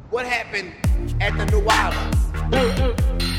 What happened at the New Orleans?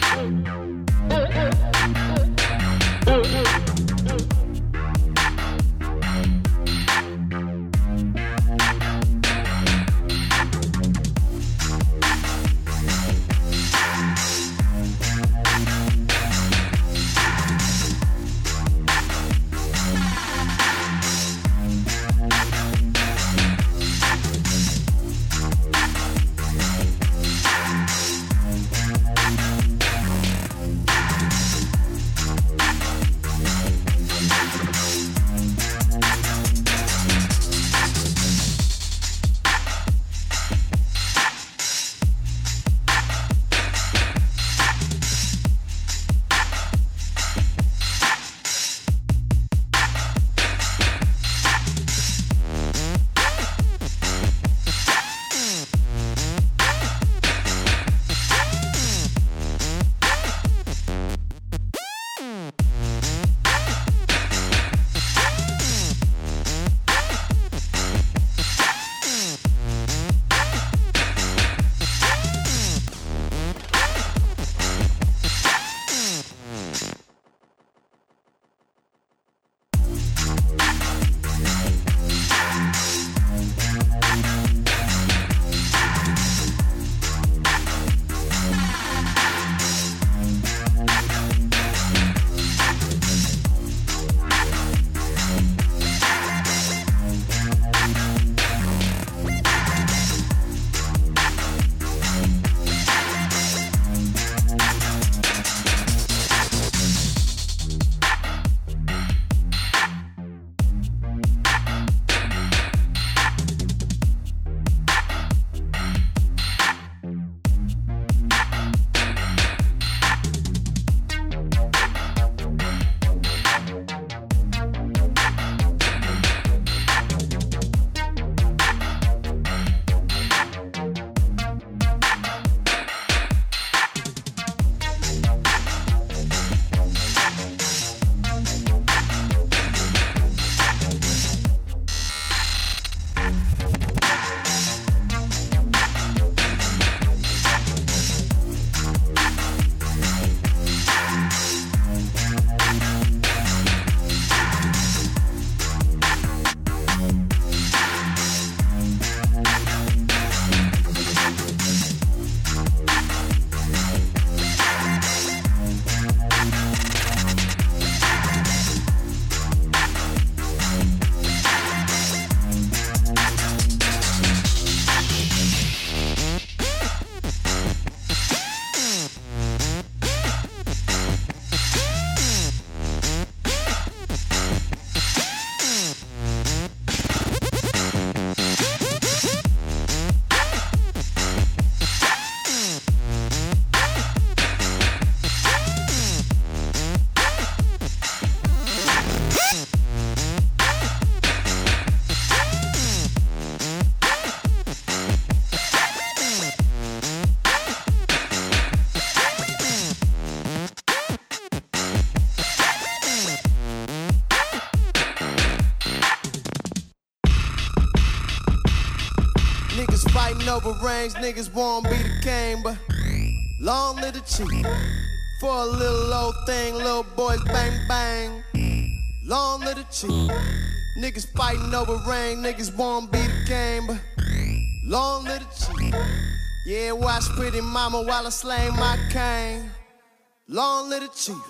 Niggas fighting over rings, niggas won't be the king, but long live the chief. For a little old thing, little boys bang bang. Long live the chief. Niggas fighting over ring, niggas won't be the king, but long live the chief. Yeah, watch pretty mama while I slay my cane. Long live the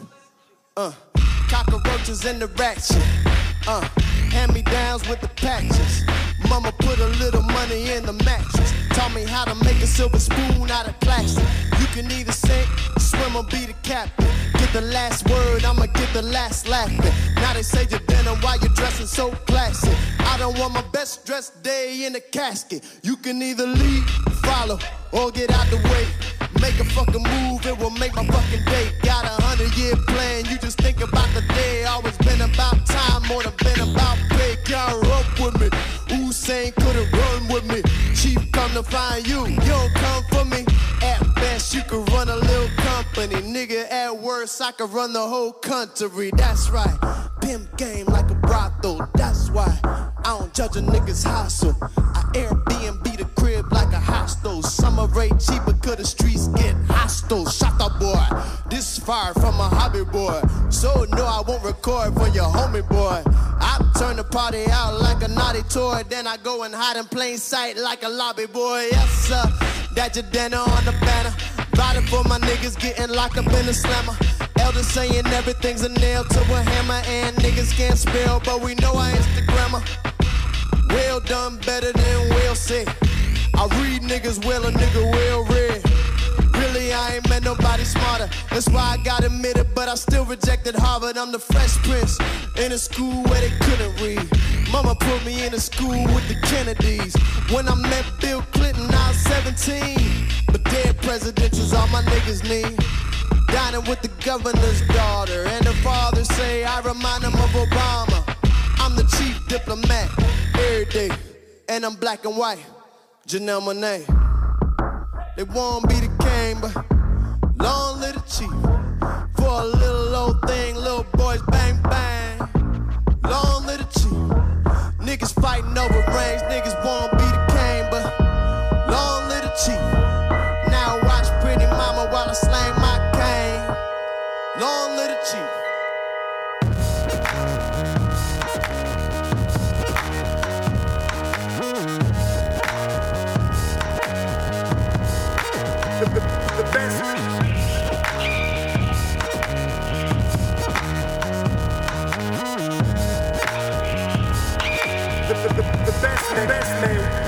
chief. Cockroaches in the ratchet. Hand-me-downs with the patches. Mama put a little money in the mattress. Taught me how to make a silver spoon out of plastic. You can either sink, swim or be the captain. Get the last word, I'ma get the last laughing. Now they say you're dinner while you're dressing so classy. I don't want my best dressed day in a casket. You can either lead, follow, or get out the way. Make a fucking move, it will make my fucking day. Got a 100-year plan, you just think about the day. Always been about time, more than been about pay. Y'all up with me, Usain couldn't run with me. Chief come to find you, you don't come for me. At best, you could run a little company. Nigga, at worst, I could run the whole country. That's right, pimp game like a brothel. That's why I don't judge a nigga's hustle. I Airbnb the crib like a hostel. some are rate cheaper, cause the streets get hostile. Shot the boy, this fire from a hobby boy. So no, I won't record for your homie boy. I turn the party out like a naughty toy, then I go and hide in plain sight like a lobby boy. Yes sir, that your dinner on the banner. Riding for my niggas getting locked up in the slammer. Elders saying everything's a nail to a hammer, and niggas can't spell, but we know our Instagrammer. Well done, better than well said. I read niggas well, a nigga well read. Really, I ain't met nobody smarter. That's why I got admitted, but I still rejected Harvard. I'm the Fresh Prince in a school where they couldn't read. Mama put me in a school with the Kennedys. When I met Bill Clinton, I was 17. But dead presidential's all my niggas need. Dining with the governor's daughter, and the father say I remind him of Obama. I'm the chief diplomat every day, and I'm black and white. Janelle Monáe. They won't be the king, but long live the chief. For a little old thing, little boys bang bang. Long live the chief. Niggas fighting over rings, niggas won't be the king, but long live the chief. Now watch pretty mama while I slang my cane. Long live the chief. The best. The best man.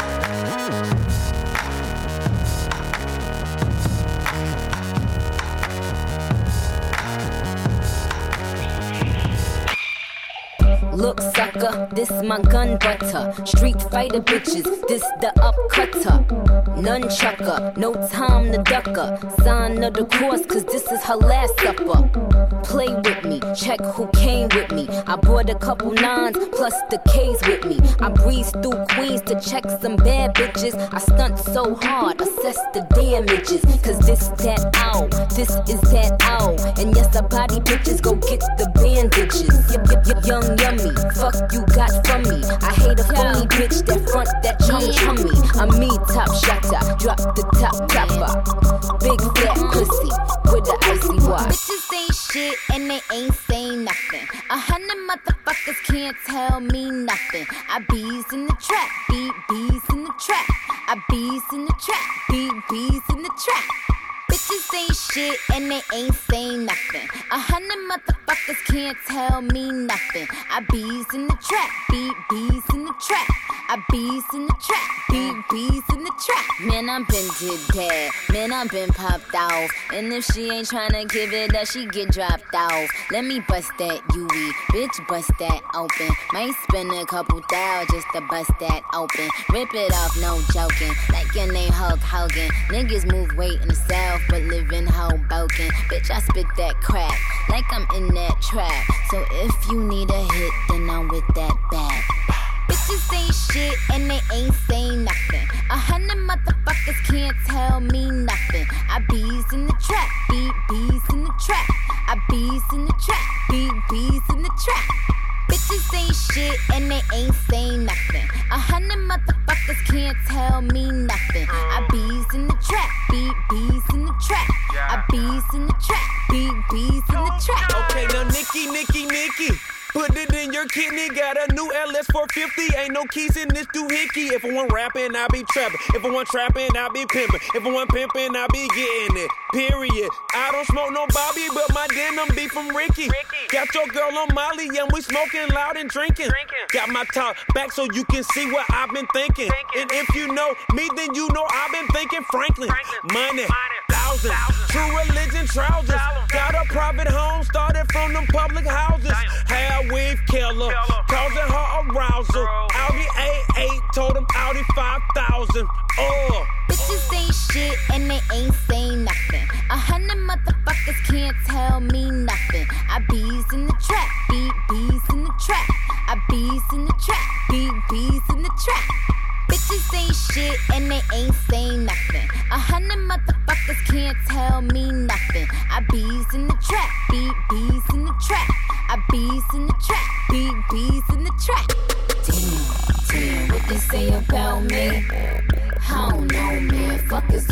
Look, sucker, this my gun butter. Street fighter bitches, this the upcutter. Nunchucker, no time to ducker. Sign of the cross, cause this is her last supper. Play with me, check who came with me. I brought a couple nines, plus the K's with me. I breeze through Queens to check some bad bitches. I stunt so hard, assess the damages. Cause this that ow, this is that ow. And yes, I body bitches, go get the bandages. Young yummy, fuck you got from me. I hate a phony bitch that front that chummy. I'm me, top shotter, drop the top topper. Big fat pussy with the icy watch. Bitches ain't shit and they ain't saying nothing. 100 motherfuckers can't tell me nothing. I bees in the trap, bees in the trap. I bees in the trap, bees in the trap. Bitches ain't shit and they ain't saying nothing. 100 motherfuckers can't tell me nothing. I bees in the trap, bees in the trap. I bees in the trap, bees in the trap. Man, I been did that. Man, I been popped off. And if she ain't tryna give it up, she get dropped off. Let me bust that UE, bitch, bust that open. Might spend a couple thou just to bust that open. Rip it off, no joking. Like your name Hulk Hogan. Niggas move weight in the south, but live in Hoboken. Bitch, I spit that crack like I'm in that trap. So if you need a hit, then I'm with that bag. Bitches ain't shit and they ain't saying nothing. 100 motherfuckers can't tell me nothing. I bees in the trap, bees in the trap. I bees in the trap, bees in the trap. Bitches ain't shit and they ain't saying nothing. 100 motherfuckers can't tell me nothing. I bees in the trap, bees in the trap. I bees in the trap, bees in the trap. Okay, now Nikki. Put it in your kidney, got a new LS 450. Ain't no keys in this doohickey. If I want rapping, I be trapping. If I want trapping, I be pimping. If I want pimping, I be getting it. Period. I don't smoke no Bobby, but my denim be from Ricky. Got your girl on Molly, and we smoking loud and drinking. Got my top back so you can see what I've been thinking. And if you know me, then you know I've been thinking Franklin. Money, thousands, true religion trousers. Got a private home, started from them public houses. Hair weave killer, causing her arousal. Audi A8, told him Audi 5000. Oh. Bitches ain't shit and they ain't saying nothing. 100 motherfuckers can't tell me nothing. I bees in the trap, bees in the trap. I bees in the trap, bees in the trap. Bitches ain't shit and they ain't saying nothing. 100 motherfuckers can't tell me nothing. I bees in the trap, bees in the trap. I bees in the trap, bees in the trap. Damn, what they say about me? I don't know, man. Fuck is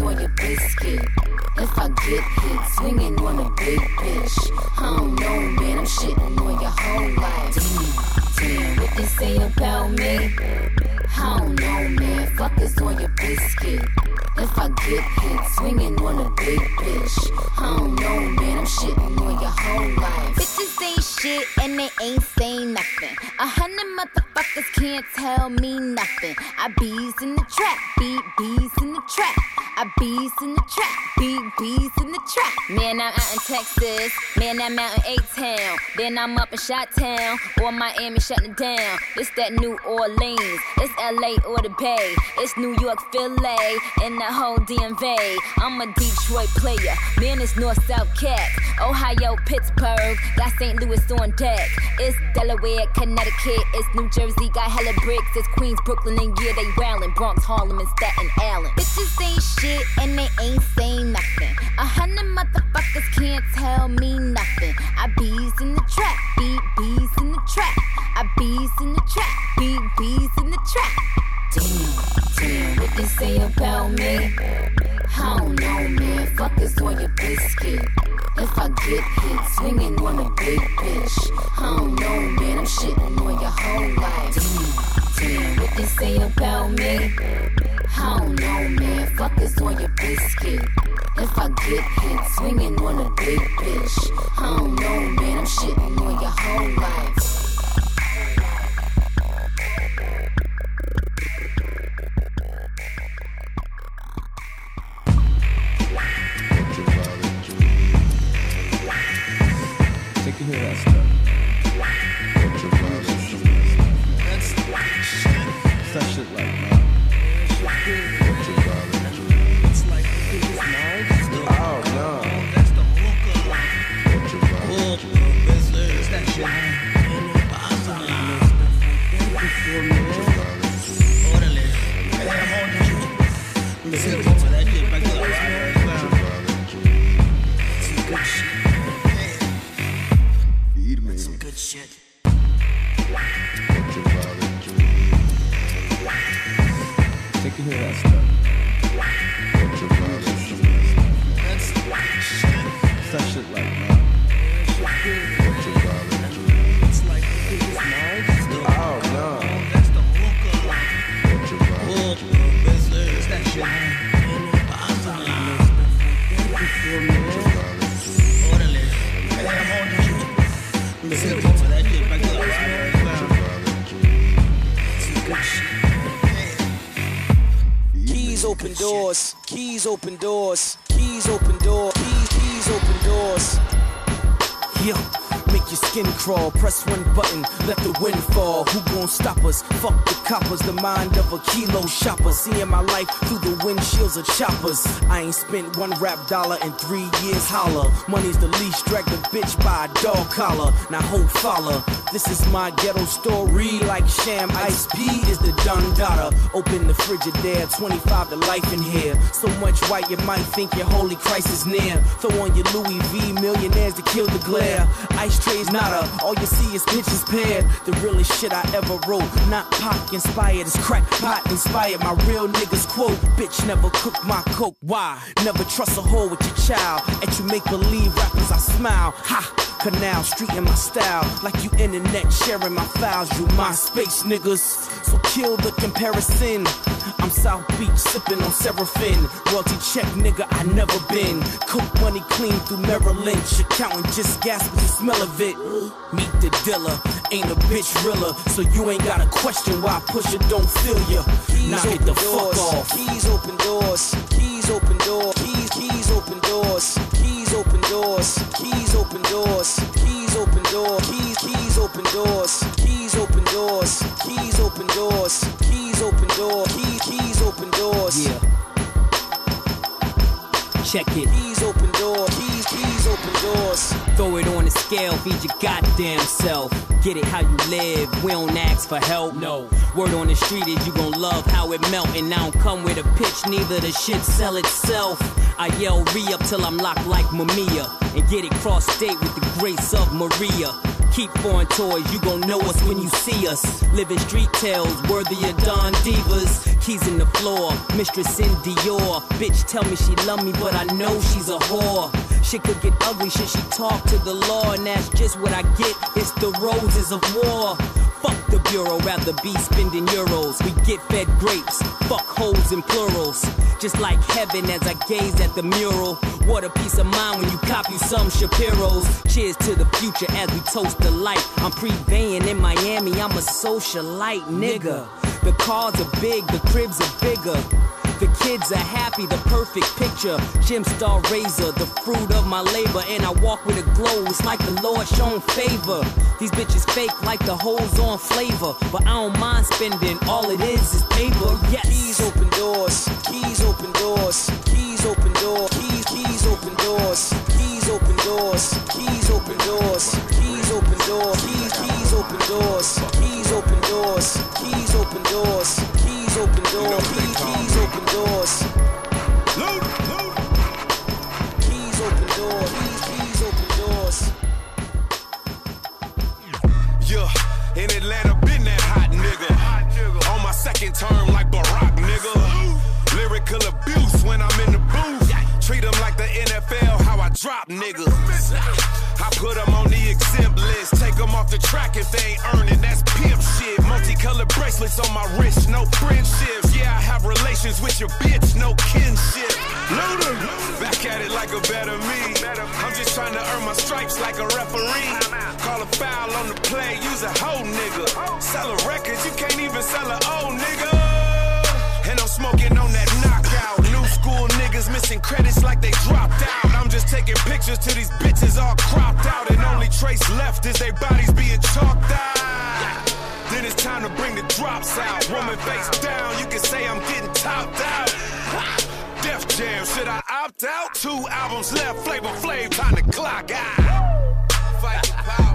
biscuit. If I get hit, swinging on a big bitch. I don't know, man, I'm shitting on your whole life. Damn, what they say about me? I don't know, man, fuck is on your biscuit. If I get hit, swinging on a big bitch. I don't know, man, I'm shitting on your whole life. Bitches ain't shit and they ain't saying nothing. 100 motherfuckers can't tell me nothing. I bees in the trap, bees in the trap. I bees in the trap, bees in the trap. Man, I'm out in Texas, man, I'm out in A-Town. Then I'm up in Chi-Town, or Miami shutting down. It's that New Orleans, it's LA or the Bay. It's New York, Philly, and the whole DMV. I'm a Detroit player, man, it's North-South Cat. Ohio, Pittsburgh, got St. Louis on deck. It's Delaware, Connecticut, it's New Jersey, got hella bricks. It's Queens, Brooklyn, and yeah, they wildin'. Bronx, Harlem, and Staten Island. Bitches ain't shit and they ain't saying nothing. 100 motherfuckers can't tell me nothing. I bees in the trap, bees in the trap. I bees in the trap, bees in the trap. Damn, what they say about me? I don't know, man, fuck is on your biscuit. If I get hit, swinging on a big bitch. I don't know, man, I'm shitting on your whole life. Damn, what they say about me? I don't know, man, fuck is on your biscuit. If I get hit, swinging on a big bitch. I don't know, man, I'm shitting on your whole life. Take a hear that stuff. What's that shit like, man? It's like it's nice. Oh no. That's the hookah. It's that shit. Some good shit. Take a hear that stuff. What's that shit like, man? It's like it's nice. Oh no. That's the hookah. It's that shit. Keys open doors, keys open doors, keys open doors, keys open doors. Yo, make your skin crawl, press one button, let the wind fall. Who gon' stop us? Fuck the coppers, the mind of a kilo shopper. Seeing my life through the windshields of choppers. I ain't spent one rap dollar in 3 years, holla. Money's the least, drag the bitch by a dog collar. Now hope follow. This is my ghetto story, like Sham Ice P is the Dun Dada. Open the Frigidaire, 25 to life in here. So much white you might think your holy Christ is near. Throw on your Louis V, millionaires to kill the glare. Ice trays nada, all you see is pictures paired. The realest shit I ever wrote, not pop inspired, it's crack pot inspired. My real niggas quote, bitch never cook my coke. Why? Never trust a hoe with your child. At you make believe rappers I smile. Ha! Canal Street in my style, like you internet sharing my files. You MySpace niggas, so kill the comparison. I'm South Beach sipping on Seraphim. Royalty check nigga I never been. Coke money clean through Merrill Lynch. Accountant just gasp with the smell of it. Meet the dealer, ain't a bitch realer. So you ain't got a question why Pusha don't feel ya. Knock it the fuck off. Keys open doors, keys open doors, keys open doors, keys open doors, keys open doors, keys open doors, keys open doors, keys open doors, keys open doors, keys open doors, keys open doors. Yeah. Check it. Keys open doors, keys open doors. Throw it on the scale, feed your goddamn self. Get it how you live, we don't ask for help. No. Word on the street is you gon' love how it melt. And I don't come with a pitch, neither the shit sell itself. I yell re-up till I'm locked like Mamiya. And get it cross-state with the grace of Maria. Keep foreign toys, you gon' know us when you see us. Living street tales, worthy of Don Divas. Keys in the floor, mistress in Dior. Bitch tell me she love me, but I know she's a whore. Shit could get ugly, should she talk to the law? And that's just what I get, it's the roses of war. Fuck the bureau, rather be spending euros. We get fed grapes, fuck hoes in plurals. Just like heaven as I gaze at the mural. What a peace of mind when you copy some Shapiro's. Cheers to the future as we toast the light. I'm prevailing in Miami, I'm a socialite, nigga. The cars are big, the cribs are bigger. The kids are happy, the perfect picture. Gemstar razor, the fruit of my labor. And I walk with a glow, it's like the Lord shown favor. These bitches fake like the hoes on flavor. But I don't mind spending, all it is paper. Yes. Keys open doors, keys open doors, keys open doors, keys open doors, keys open doors, keys open doors, keys open doors, keys open doors, keys open doors, keys open doors, keys open doors, keys open doors. Load, load. Keys open doors, keys open doors. Yeah, in Atlanta, been that hot nigga. On my second term like Barack, nigga. Lyrical abuse when I'm in the booth. Treat them like the NFL, how I drop niggas. I put them on the exempt list. Take them off the track if they ain't earning, that's pimp shit. Multicolored bracelets on my wrist, no friendships. Yeah, I have relations with your bitch, no kinship. Luda, back at it like a better me. I'm just trying to earn my stripes like a referee. Call a foul on the play, use a hoe nigga. Sell a record, you can't even sell an old nigga. And I'm smoking on that knockout. New school niggas missing credits like they dropped out. I'm just taking pictures to these bitches all cropped out. And only trace left is their bodies being chalked out. Then it's time to bring the drops out. Woman face down, you can say I'm getting topped out. Def Jam, should I opt out? 2 albums left, Flavor Flav, time to clock out. Fight the power.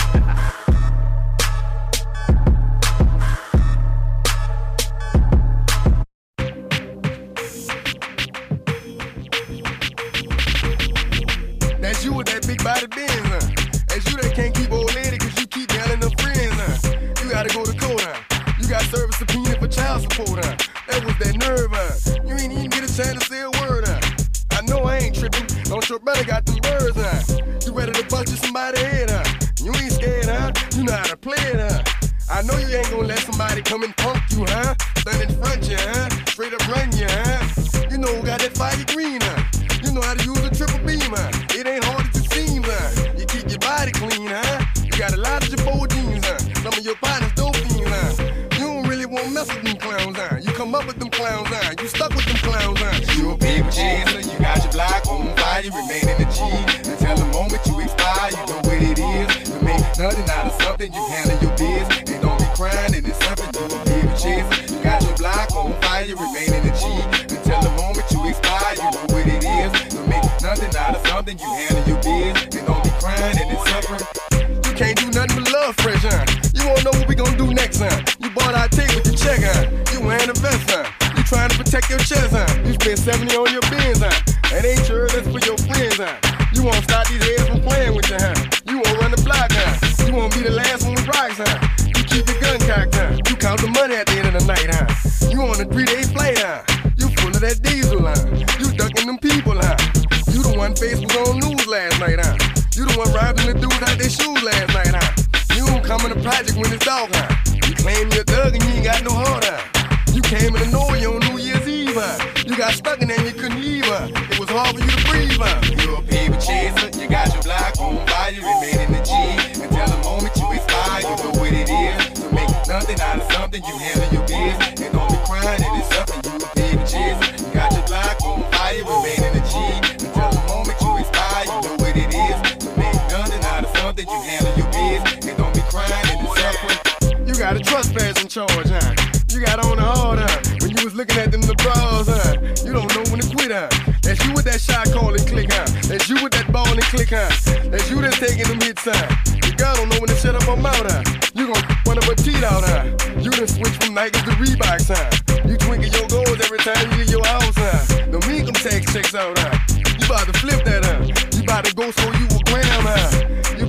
That's you with that big body Benz, huh? That's you that can't keep old lady cause you keep yelling her friends, huh? You gotta go to court, huh? You got service subpoena for child support, huh? That was that nerve, huh? You ain't even get a chance to say a word, huh? I know I ain't tripping, don't your brother got them birds, huh? You ready to bust you somebody's head, huh? You ain't scared, huh? You know how to play it, huh? I know you ain't gonna let somebody come and punk you, huh? Stand in front you, huh? Straight up run you, huh? You know who got that fire green, huh? You know how to use a triple beam, huh? It ain't hard as it seems, huh? You keep your body clean, huh? You got a lot of your jeans, huh? Some of your partners dope fiends, huh? You don't really want to mess with them clowns, huh? You come up with them clowns, huh? You stuck with them clowns, huh? You a paper chaser, you got your block on fire, you remain in the G. Until the moment you expire, you know what it is. You make nothing out of something, you handle your biz. And don't be crying, and it's something you a paper chaser. You got your block on fire, you remain in the G. Until the moment you expire, you know what it is. You make nothing out of something, you handle your biz. And don't be crying, and it's suffering. You can't do nothing but love fresh, huh? You won't know what we gon' do next, huh? You bought our tape with your check, huh? You wearing a vest, huh? You trying to protect your chest, huh? You spent 70 on your Benz, huh? That ain't sure, that's for your friends, huh? You won't stop these heads from playing with you, huh? You won't run the block, huh? You won't be the last one with rocks, huh? You keep your gun cocked, huh? You count the money at the end of the night, huh? You on a 3-day flight, huh? You full of that diesel, huh? You ducking them people, huh? You the one face was on news last night, huh? You the one robbing the dudes out their shoes last night, huh? You don't come in the project when it's dark, huh? You claim you're a thug and you ain't got no heart, huh? You came in the Norway on New Year's Eve, huh? You got stuck in there and you couldn't leave, huh? It was hard for you to breathe, huh? You're a paper chaser, you got your block on fire, you remain in the G. Until the moment you expire, you know what it is. To make nothing out of something, you handle your biz. And don't be crying, it is something, you a paper chaser. You got your block on fire, you remain in the G. Until the moment you expire, you know what it is. To make nothing out of something, you handle your biz. And don't be crying, it is suffering. You got a trespass in charge, huh? You got on the hard, huh? When you was looking at them the bras, huh? You don't know when to quit, huh? That's you with that shot calling click, huh? That's you with that ball and click, huh? That's you that's taking them hits, huh? Your girl don't know when to shut up her mouth, huh? You gon' one of her teeth out, huh? You done switch from Nikes to Reeboks, huh? You twinkle your goals every time you leave your house, huh? The income tax checks out, huh? You about to flip that, huh? You about to go so you a gram, huh? You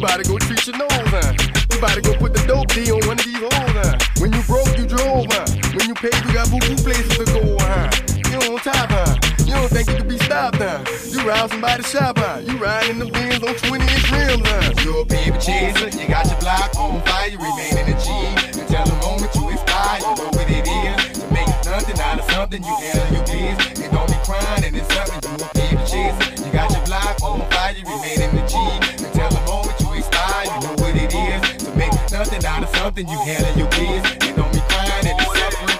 about to go treat your nose, huh? You about to go put the dope D on one of these hoes, huh? When you broke, you drove, huh? When you paid, you got boo-boo places to go, huh? You on top, huh? You don't think you can be stopped, huh? You round somebody's shop, huh? You riding in the Benz on 20-inch rims, huh? You're a paper chaser, you got your block on fire, you remain in the G. Until the moment you expire, you know what it is. To make nothing out of something, you handle your biz. You don't be crying and it's something, you a paper chaser. You got your block on fire, you remain in the G. Until the moment you expire, you know what it is. To make nothing out of something, you handle your biz. You don't be crying and it's suffering.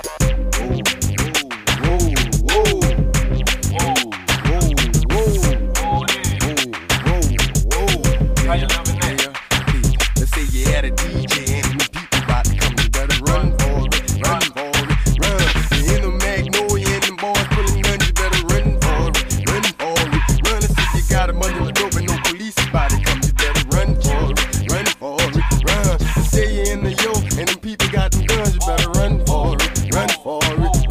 How you loving that? Let's say you had a DJ and the people about to come. You better run for it, run for it, run. You in the Magnolia and them boys pulling guns. You better run for it, run for it, run. Let's say you got them under the dope and no police about to come. You better run for it, run for it, run. Let's say you in the yo and them people got them guns. You better run for it, run for it, run.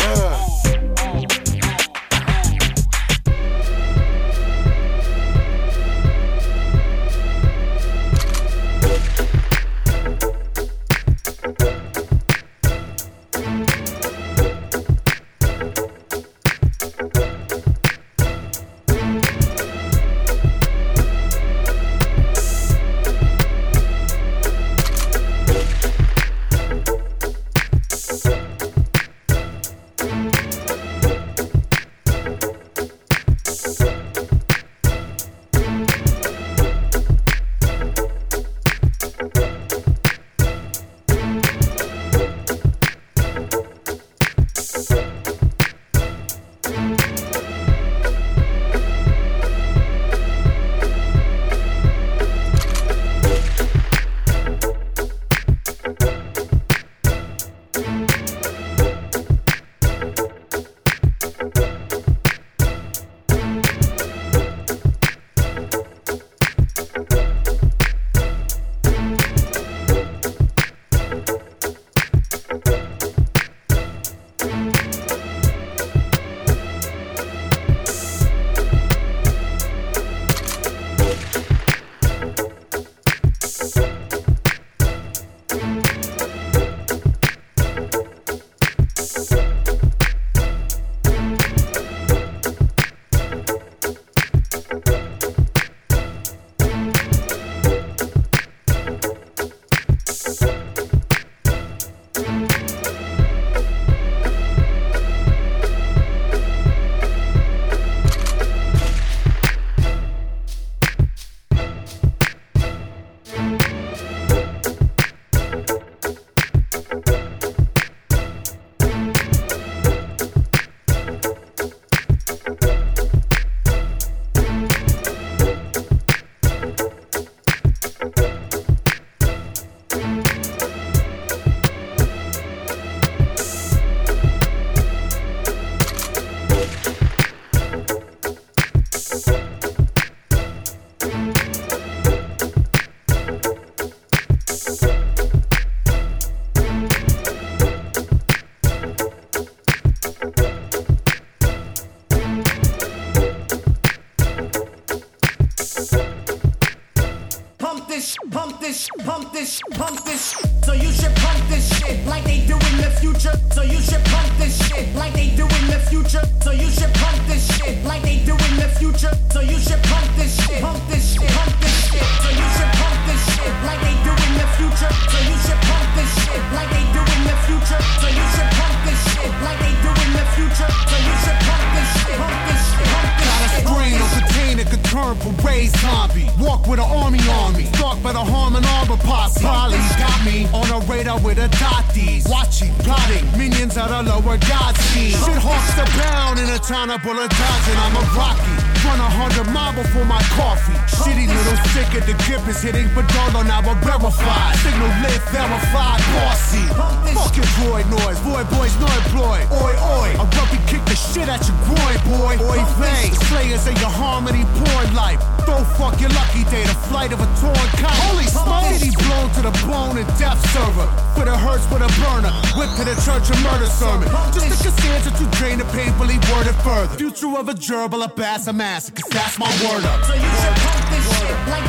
Pump this, pump this. So you should pump this shit like they do in the future. So you should pump this shit like they do in the future. So you should pump this shit like they do in the future. So you should pump this shit, pump this shit, pump this shit. So you should pump this shit like they do in the future. So you should pump this shit like they do in the future. So you should pump this shit like they do in the future. So you should pump this shit, pump this shit, pump this shit. Got a screen or container could turn parade zombie. Walk with an army on me. Stalked by the harm and armor posse. Polly's got me on a radar with a dotties. Watching, plotting, minions out of lower God scheme. Shit hawks the pound in a town of bullet dodging. I'm a Rocky. Run 100 miles before my coffee. Shitty little sick at the grip is hitting Padolo, now I'm verified. Signal lit, verified, bossy. Fuck your droid noise, void boys no employed. Oi, oi, a rugby kick the shit at your groin, boy. Oi, vey, slayers of your harmony porn life. Don't fuck your lucky day, the flight of a torn kite. Holy smoke, city blown to the bone and death server. For the hurts with a burner, whip to the church and murder sermon. Just a Cassandra to drain the painfully worded further. Future of a gerbil, a bass, a massacre, cause that's my word up. So you should pump this shit like they do in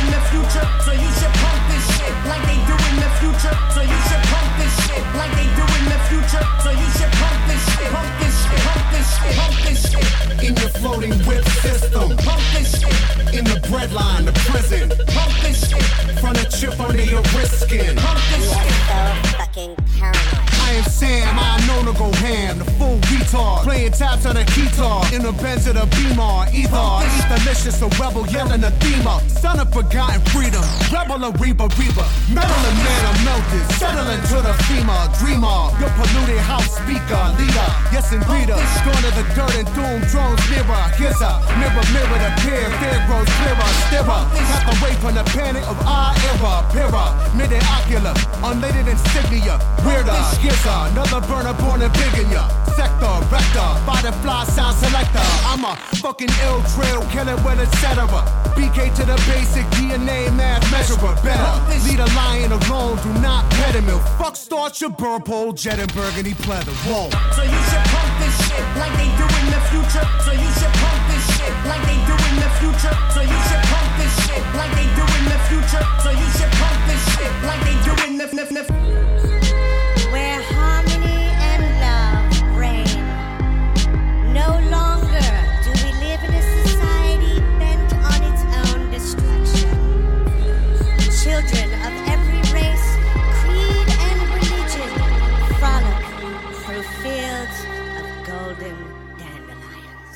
in the future, so you should pump this shit like they do in the future. So you should pump this shit like they do in the future. So you should pump this shit, pump this shit, pump this shit, pump this shit. In your floating whip system, pump this shit. In the breadline, the prison, pump this shit. Front a chip under your wrist skin, pump this shit. So fucking paranoid. I am Sam, I'm known to go ham, the full retard. Playing taps on a guitar, in the Benz of the Beamer. Either eat delicious, a rebel yelling a thema. Son of forgotten freedom, rebel a Reba. Meddling man, I'm melted, settling to the FEMA. Dreamer, your polluted house speaker, leader. Yes, indeed, going to the dirt and doom drones nearer. Here's a mirror to peer, fear grows clearer. Stirrer, tap away from the panic of our era. Pira, mid-ocular, unlated insignia. Weirder, here's another burner born and big in ya. Sector, rector, firefly sound selector. I'm a fucking ill trail killer with etc. BK to the basic DNA math measurer. Better lead a lion alone, do not pet him. Fuck start your burple, jet and burgundy pleather. Whoa. So you should pump this shit like they do in the future. So you should pump this shit like they do in the future. So you should pump this shit like they do in the future. So you should pump this shit like they do in the where harmony and love reign. No longer do we live in a society bent on its own destruction. Children of every race, creed, and religion frolic through fields of golden dandelions.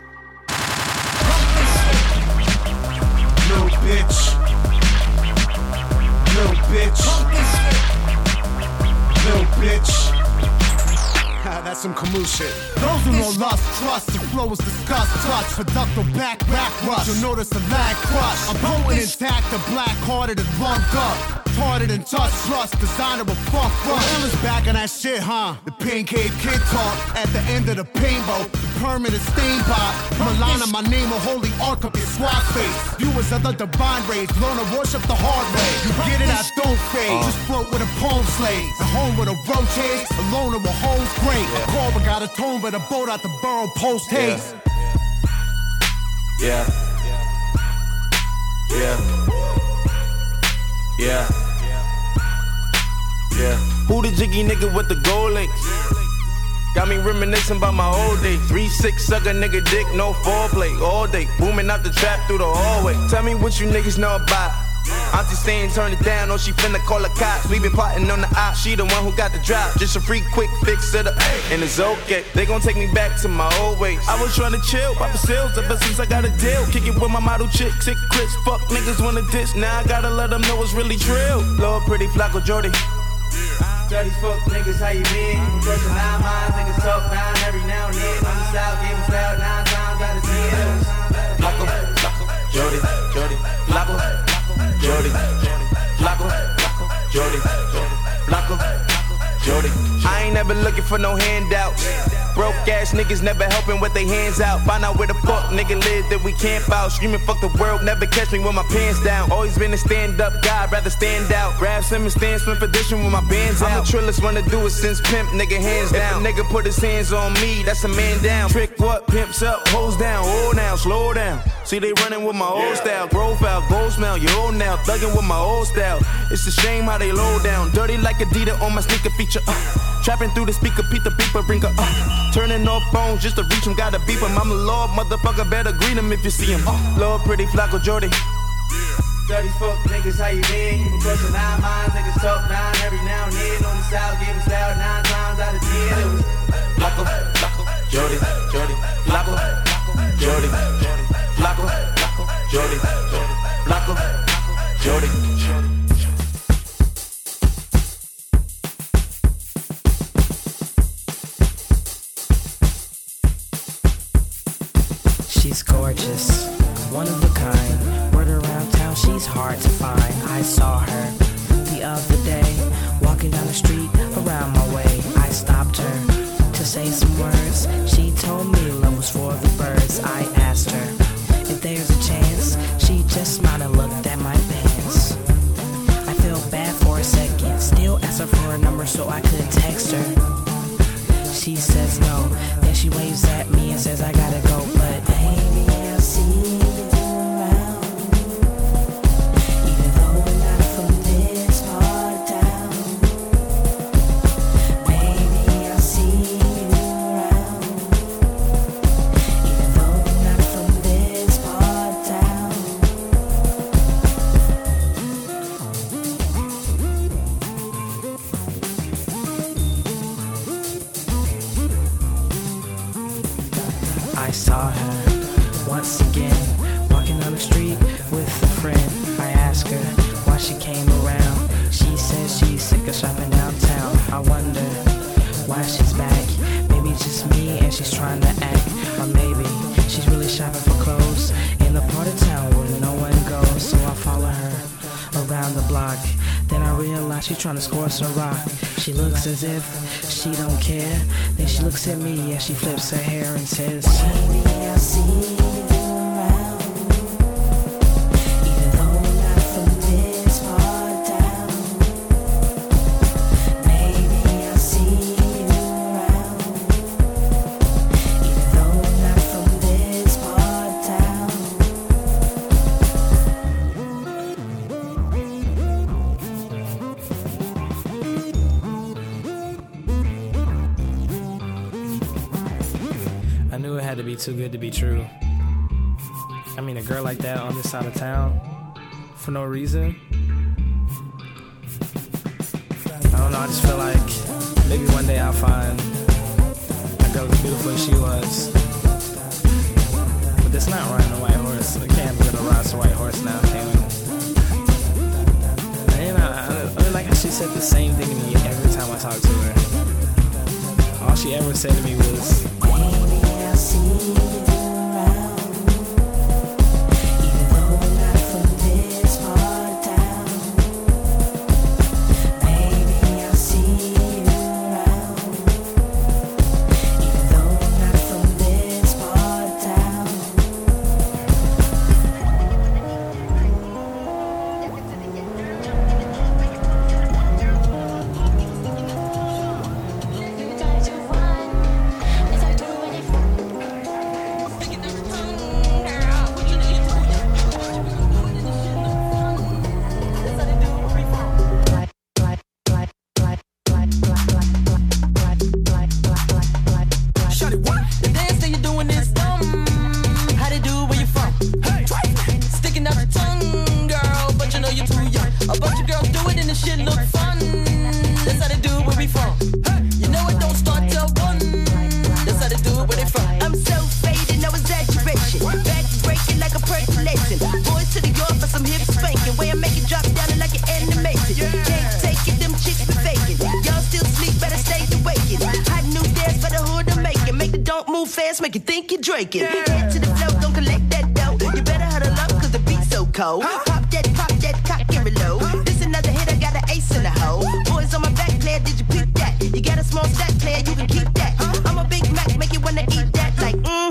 Little bitch. Little bitch. Little bitch. That's some Camus shit. Those who know lust, trust, the flow is disgust, touch, productive back rush. You'll notice the lag crush. I'm potent intact, the black-hearted and lumped up. Parted and touch, trust, designer of funk front. Ill is back on that shit, huh? The Pain Cave Kid talk at the end of the painbow. The permanent stain pot. Milana, my name, a holy arc of your swag face. Viewers of the divine rays, learn to worship the hard way. You get it, I don't fade. Just float with a palm slave. At home with a rotate, alone in a home's great. A carver got a tone, but a boat out the borough post haste. Yeah. Who the jiggy nigga with the gold links? Got me reminiscing about my old days. 3-6 sucker nigga dick, no foreplay. All day, booming out the trap through the hallway. Tell me what you niggas know about. Auntie saying turn it down, or she finna call the cops. We been plotting on the op, she the one who got the drop. Just a free quick fix it up, and it's okay. They gon' take me back to my old ways. I was trying to chill, pop the sales ever since I got a deal. Kick it with my model chick, sick Chris. Fuck niggas wanna diss, now I gotta let them know it's really trill. Lord pretty Flacco Jordy. Dirty fuck niggas, how you been? You brushing 9 miles, niggas talk 9 every now and then. On the south, gave him style 9 times out of 10. Flacco, Jordy, Flacco, Jordy, Flacco, Jordy, Flacco, Jordy. I ain't never looking for no handouts. Broke ass niggas never helping with their hands out. Find out where the fuck nigga live that we camp out. Screaming fuck the world, never catch me with my pants down. Always been a stand up guy, rather stand out. Grab Simmons, stand swim position with my bands out. I'm the trillest one to do it since pimp, nigga hands down. If a nigga put his hands on me, that's a man down. Trick what? Pimps up, hoes down. Oh now, slow down. See they running with my old style. Grove out, gold smell, you old now. Thugging with my old style. It's a shame how they low down. Dirty like Adidas on my sneaker feature. Trapping through the speaker, Pete the beeper, bring her turning off phones just to reach him, gotta beep him. I'm a lord, motherfucker, better greet him if you see him. Lord, pretty Flacco Jordy. Dirty fuck niggas, how you been? You been brushing 9 miles, niggas talk 9 every now and then. On the south, give him style 9 times out of 10. It was Flacco, Jordy, Flacco, Jordy, Flacco, Jordy, Flacco, Jordy. She's gorgeous, one of a kind. Word around town, she's hard to find. I saw her the other day, walking down the street around my way. I stopped her to say some words. She told me love was for the birds. I asked her if there's a chance. She just smiled and looked at my pants. I felt bad for a second, still asked her for a number so I could text her. She says no, then she waves at me and says I gotta go, but baby, I'll see you around. Once again, walking down the street with a friend. I asked her why she came around. She says she's sick of shopping downtown. I wonder why she's back. Maybe it's just me and she's trying to act. Or maybe she's really shopping for clothes in the part of town where no one goes. So I follow her around the block. Then I realize she's trying to score some rock. She looks as if she don't care. Then she looks at me as she flips her hair and says, "Baby, I see you around. Even though we're not from this part of town. Maybe I see you around. Even though we're not from this part of town." I knew it had to be too good to be true. I mean, a girl like that on this side of town, for no reason. I don't know, I just feel like maybe one day I'll find a girl as beautiful as she was. But that's not riding a white horse. I can't be gonna ride a white horse now, can we? And I mean, like, she said the same thing to me every time I talk to her. All she ever said to me was, "Baby, I see you around. Even though we're not from this part of town. Baby, I see you around. Even though we're not from this part of town." Make you think you're Draking. Head to the flow, don't collect that dough. You better huddle up, cause the beat's so cold. Pop that, cock and reload. This another hit, I got an ace in the hole. Boys on my back, player, did you pick that? You got a small stack, player, you can keep that. I'm a Big Mac, make you wanna eat that. Like,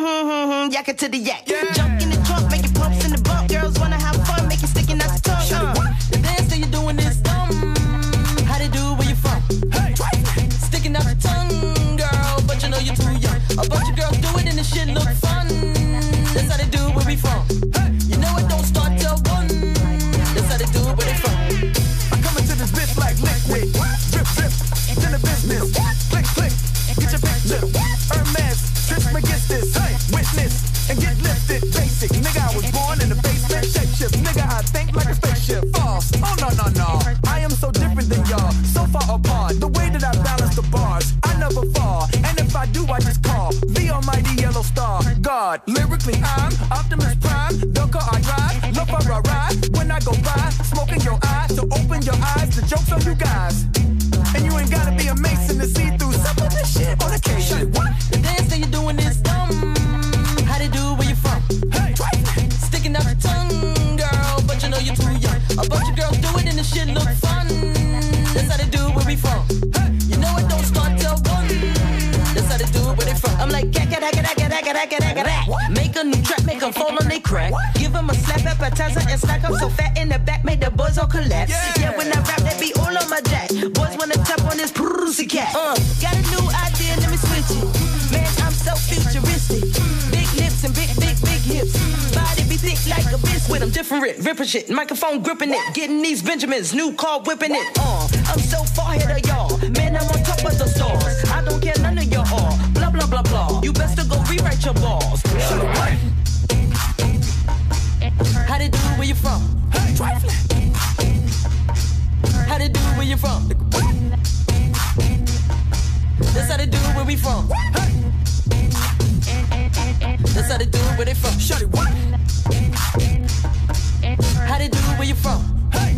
yak it to the yak. Jump in the trunk, make it pumps in the bump. Girls wanna have fun, make you sticking out the tongue. The dance that you're doing is dumb. How they do where you from? Sticking out the tongue, girl, but you know you're too young. A bunch of girls do it and the shit look fun. That's how they do it where we from. You know it don't start till 1. That's how they do it where they from. I come into this bitch like liquid. Drip, drip, in the business. Click, click, get your picture. Hermes, Trismegistus. Witness and get lifted. Basic, nigga, I was born in the basement. Shape shift, nigga, I think like a spaceship. False, oh no, no, no. I am so different than y'all, so far apart. The way that I balance the bars, I never fall. And if I do, I just call the almighty yellow star. God, lyrically I'm Optimus Prime. The car I drive, love for a ride. When I go by, smoking your eye. So open your eyes, the joke's on you guys. And you ain't gotta be a Mason to see through some of this shit on occasion. The dance that you're doing is dumb. How they do where you from? Sticking out the tongue, girl, but you know you're too young. A bunch of girls do it and the shit look fun. That's how they do where we from. You know it don't start till 1. That's how they do it where they from. I'm like, make a new track, make them fall on they crack. Give them a slap appetizer and stack up so fat in the back, make the boys all collapse. Yeah, when I rap, that be all on my jack. Boys wanna tap on this pussy cat. Got a new idea, let me switch it. Man, I'm so futuristic. Big lips and big hips. Body be thick like a biscuit. I'm different, ripping shit. Microphone gripping it. Getting these Benjamins, new car whipping it. I'm so far ahead of y'all. Man, I'm on top of the stars. I don't care none of y'all. Blah, blah, blah, blah. You best to go rewrite your balls. How they do it where you from? How they do it where you from? That's how they do it where we from. That's how they do it where they from? Shorty, what? How they do it, where you from? Hey.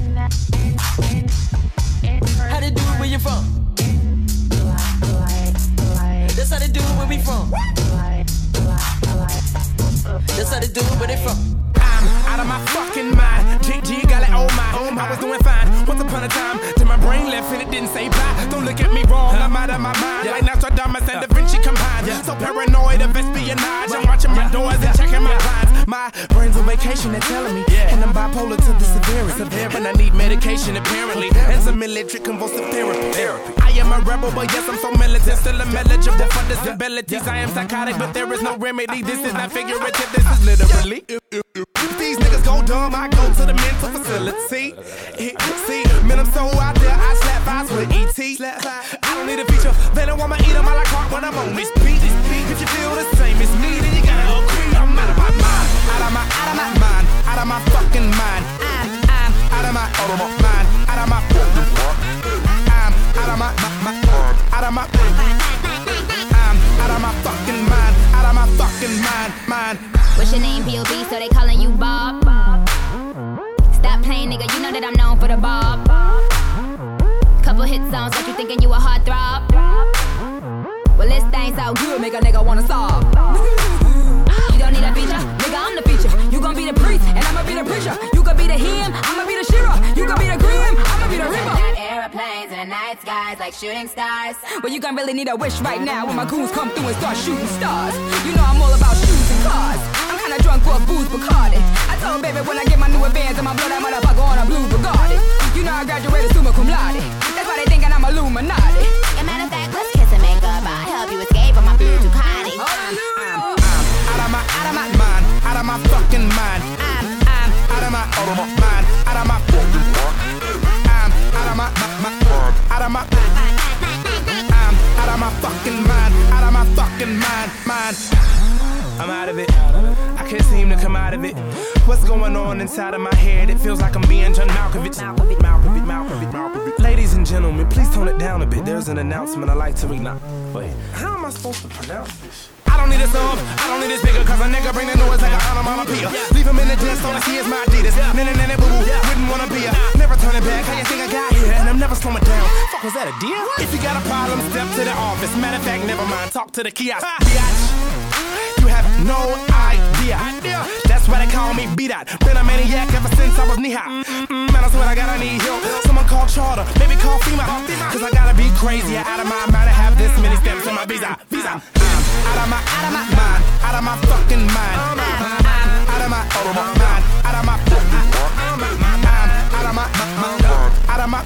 How they do it, where you from? That's how they do it, where we from. That's how they do it, where they from. I'm out of my fucking mind. GG got it, oh my. I was doing fine. Once upon a time, till my brain left and it didn't say bye. Don't look at me wrong, I'm out of my mind. Like Nostradamus and Da Vinci combined. So paranoid of espionage. I'm watching my doors and checking my blinds. My brain's on vacation, they're telling me. And I'm bipolar to the severity. And I need medication apparently. And some military convulsive therapy. I am a rebel, but yes, I'm so militant. Still I'm eligible for disabilities. I am psychotic, but there is no remedy. This is not figurative, this is literally. These niggas go dumb, I go to the mental facility. See, man, I'm so out there, I slap vibes with E.T. I don't need a feature, they don't want me eat 'em I like heart when I'm on this beat. If you feel the same as me, then you gotta agree. I'm out of my mind, out of my mind, out of my fucking mind. I'm out of my mind, out of my fucking mind. I'm out of my out of my I'm out of my fucking mind, out of my fucking mind. What's your name, P.O.B., so they calling you Bob? Stop playing, nigga, you know that I'm known for the Bob. Couple hit songs, like you thinking you a heartthrob. Well, this thing so good, make a nigga wanna solve. You don't need a feature, nigga, I'm the feature. You gon' be the priest, and I'ma be the preacher. You gon' be the him, I'ma be the Shira. You gon' be the Grim, I'ma be the Ripper. Got airplanes in the night skies like shooting stars. Well, you gon' really need a wish right now when my goons come through and start shooting stars. You know I'm all about shoes and cars. I'm kinda drunk off booze Bacardi. I told baby when I get my new advance, I'ma blow that motherfucker on a blue Bugatti. You know I graduated summa cum laude. That's why they thinking I'm Illuminati. As a matter of fact, let's kiss and make up. I'll help you escape from my blue Ducati. Out of my mind, out of my fucking mind. I'm out of my mind, out of my fucking mind. I'm out of my out of my I'm out of my fucking mind, out of my fucking mind. I'm out of it. I can't seem to come out of it. What's going on inside of my head? It feels like I'm being John Malkovich. Ladies and gentlemen, please tone it down a bit. There's an announcement I like to read now. Wait, how am I supposed to pronounce this? I don't need a sub, I don't need a speaker, cause a nigga bring the noise like an onomatopoeia. Leave him in the dance, all I see is my Adidas. Nene, boo-boo, wouldn't wanna be a. Never turning back, how you think I got here? And I'm never slowing down. Fuck, was that a deal? If you got a problem, step to the office. Matter of fact, never mind, talk to the kiosk. Biatch, you have no idea. That's why they call me B-Dot. Been a maniac ever since I was knee-high. Man, I swear I gotta need help. Someone call Charter, maybe call FEMA. Cause I gotta be crazy, out of my mind to have this many steps in my visa. Out of my mind, out of my fucking mind. I'm out of my mind, out of my fucking mind. I'm out of my out of my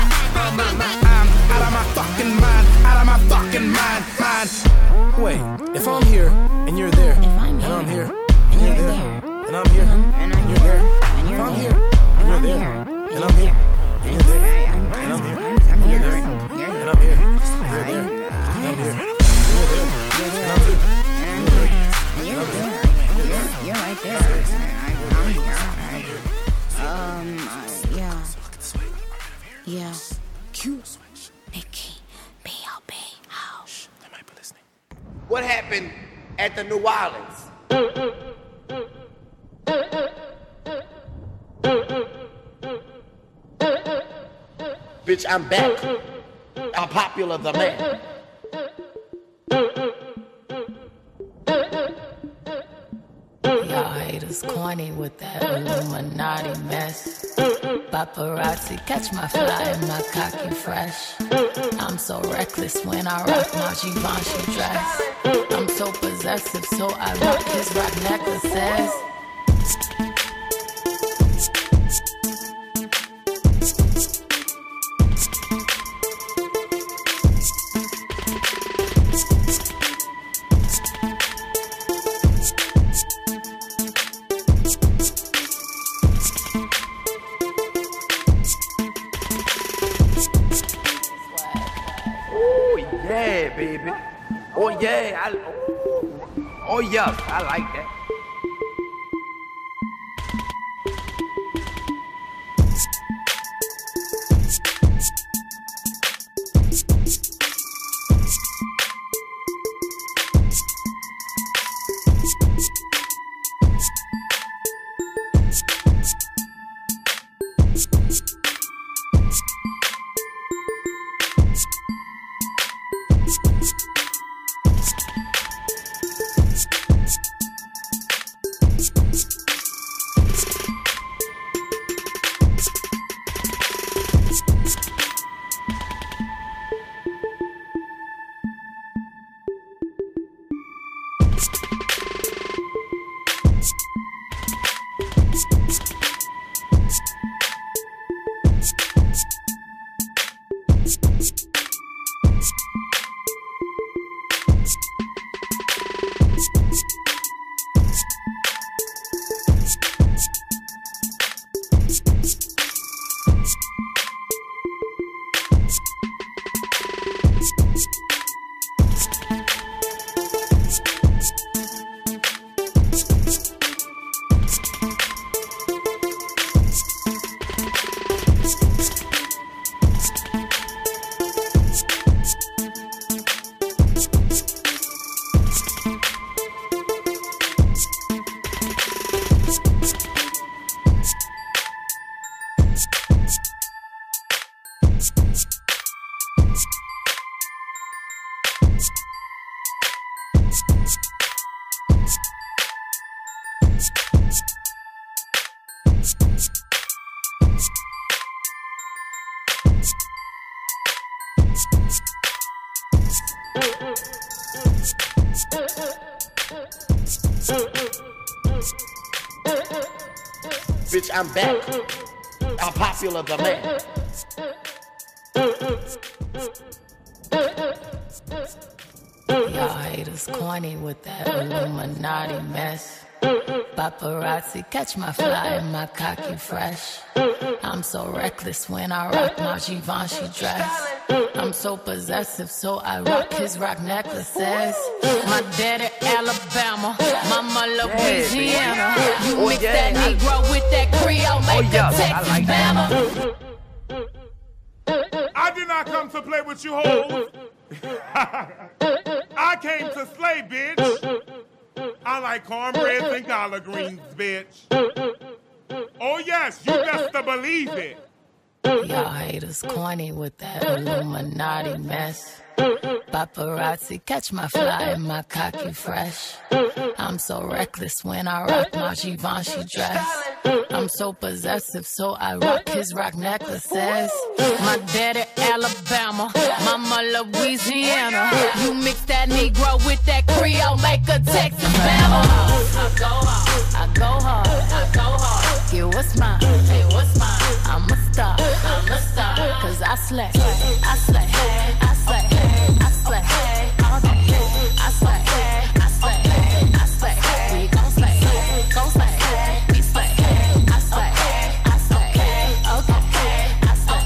I'm out of my fucking mind, out of my fucking mind. Wait, if I'm here and you're there, and I'm here and you're there, and I'm here and you're there, if I'm here and you're there, and I'm here and you're there, and I'm here and you're there, and I'm here, you're there, and I'm here. You're right there. I'm here. Yeah. Nikki, B.O.B. House. They might be listening. What happened at the New Orleans? Bitch, I'm back. I'm popular the man. Y'all haters corny with that Illuminati mess. Paparazzi catch my fly and my cocky fresh. I'm so reckless when I rock my Givenchy dress. I'm so possessive, so I rock his rock necklaces. Yeah, baby. Oh yeah, oh yes, I like that. Bitch, I'm back. I'm popular the man. Y'all haters corny with that Illuminati mess. Paparazzi catch my fly and my cocky fresh. I'm so reckless when I rock my Givenchy dress. I'm so possessive, so I rock his rock necklaces. My daddy Alabama, mama Louisiana. You mix that Negro with that Creole, make the Texas Bama. I did not come to play with you hoes. I came to slay, bitch. I like cornbread and collard greens, bitch. Oh yes, you best to believe it. Y'all haters corny with that Illuminati mess. Paparazzi catch my fly and my cocky fresh. I'm so reckless when I rock my Givenchy dress. I'm so possessive, so I rock his rock necklaces. My daddy Alabama, mama Louisiana. You mix that Negro with that Creole, make a Texas Bama. I go hard, I go hard, I go hard. Get what's mine, hey, what's mine? I'm a star, cause I slay, I slay, I slay, I slay, all day. I slay, I slay, I slay, we gon' slay, we slay, I slay, I slay, okay, I slay,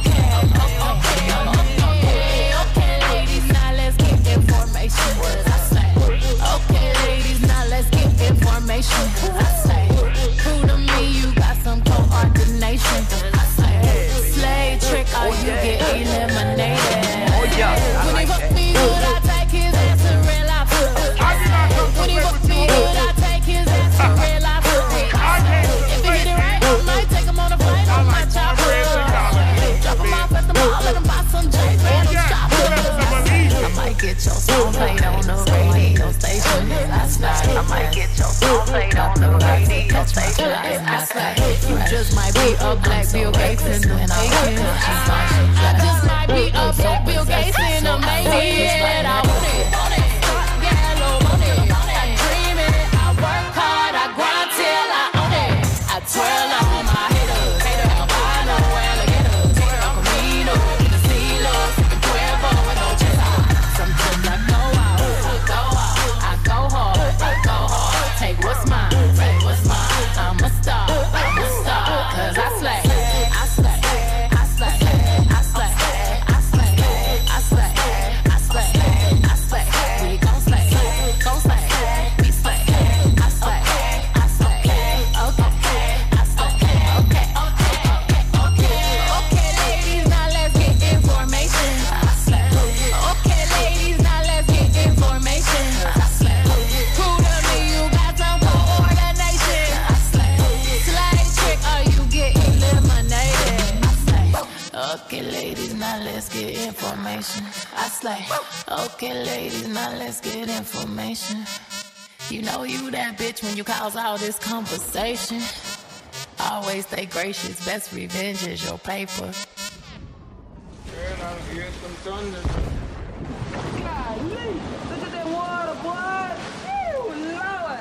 okay, ladies, now let's get information, I slay, okay, ladies, now let's get information, I slay, prove to me you got some coordination, I slay, slay trick or you get eliminated. Oh yeah, I when like he fuck that. me good, I take his ass to real life. When he fuck me good, I take his ass to real life. If he hit it right, I might take him on a flight on my chopper. Drop him off at the mall, let him buy some J's and a chopper. I might get your song played on the radio station. I slide. I might get your song played on the radio station. I slide. You just might be a black Bill Gates in the making. I just might be a black Bill Gates in the making. I want it, want it. Yellow, want it. I dream it. I work hard. I grind till I own it. I twirl on my haters. I know alligators. Uncle Reno, the Steelers, the Cuervo, and no chesa. Sometimes I go out, I go hard, I go hard. Take what's mine, take what's mine. I'm a star, cause I slay, I slay, I slay, I slay, I slay, I slay, I slay, I slay. We gon' slay, we slay, I slay, I slay, okay, I slay, okay, ladies, now let's get information, I slay, okay, ladies, now let's get information, I slay, prove to me you got some coordination, I slay, slide trick or you get eliminated, I slay, okay, ladies, now let's get information, I slay, okay, ladies, now let's get information, you know you that bitch when you cause all this conversation, always stay gracious, best revenge is your paper. Girl, I'm hearing some thunder. Golly, look at that water, boy. Ew, Lord.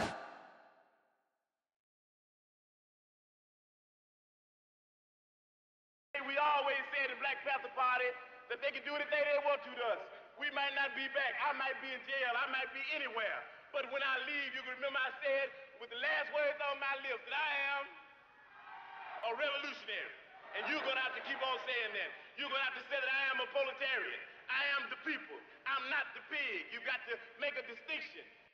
We always said at Black Panther Party that they can do anything they want to us. We might not be back. I might be in jail. I might be anywhere. But when I leave, you can remember I said with the last words on my lips that I am a revolutionary. And you're going to have to keep on saying that. You're going to have to say that I am a proletarian. I am the people. I'm not the pig. You got to make a distinction.